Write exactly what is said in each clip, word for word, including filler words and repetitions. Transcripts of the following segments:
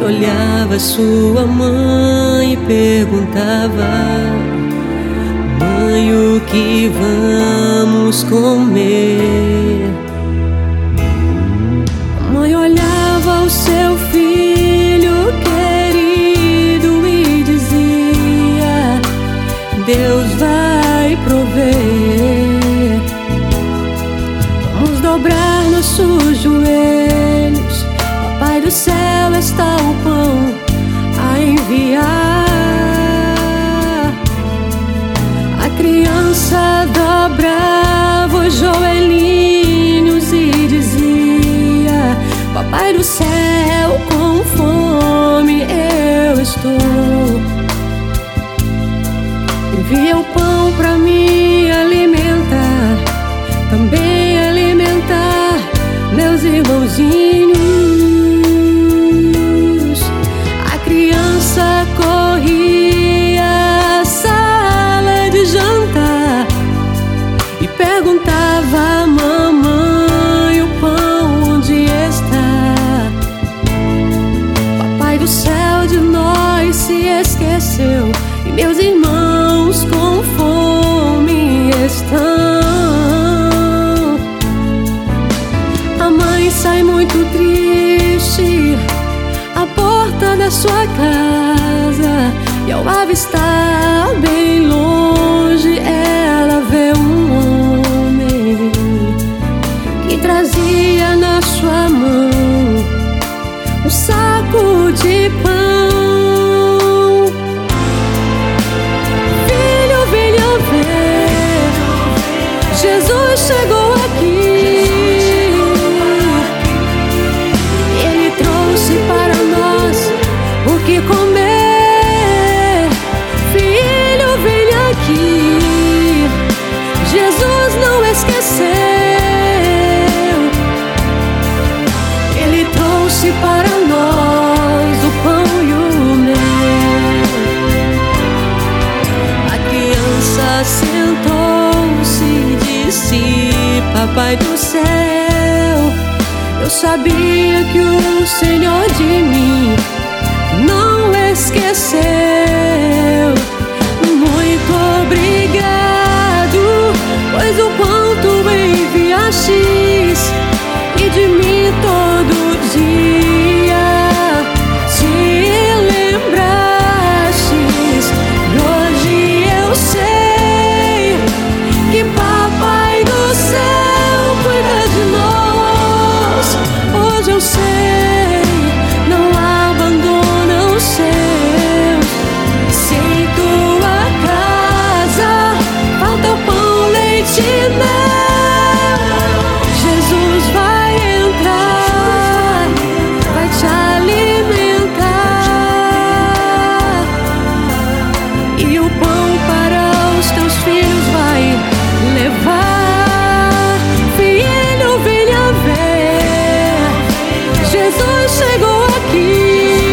olhava sua mãe e perguntava: mãe, o que vamos comer? A mãe olhava o seu filho querido e dizia: Deus vai prover. Vamos dobrar nossos joelhos, Papai do céu está o pão a enviar. A criança dobrava os joelhinhos e dizia: Papai do céu, com fome eu estou. Envia o pão pra me alimentar, também alimentar meus irmãozinhos. A criança corria à sala de jantar e perguntava: mamãe, o pão onde está? Papai do céu de nós se esqueceu e meus irmãos com fome estão. A mãe sai muito triste à porta da sua casa e ao avistar bem longe ela vê um homem que trazia na sua mão um saco de pão. Filho, venha ver, Jesus chegou aqui. Ele trouxe para nós o que comer. Filho, venha aqui, Jesus não esqueceu. Ele trouxe para nós o pão e o mel. A criança sentou-se e disse: Papai do céu, eu sabia que o Senhor de mim não esqueceu. Muito obrigado, pois o quanto enviastes e de mim todo dia te lembrastes. E hoje eu sei que Papai do céu cuida de nós. Hoje eu sei, não abandona os seus. Se em tua casa falta pão, leite e mel, Jesus vai entrar, vai te alimentar. E o pão para os teus filhos vai levar. Filho, venha ver, Jesus chegou aqui.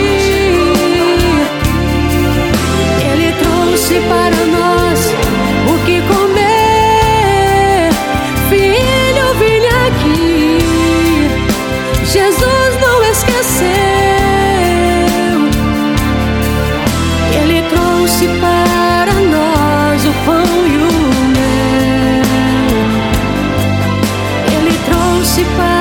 Ele trouxe para nós o que comer. Filho, venha aqui, Jesus não esqueceu. Ele trouxe para nós o pão e o mel. Ele trouxe para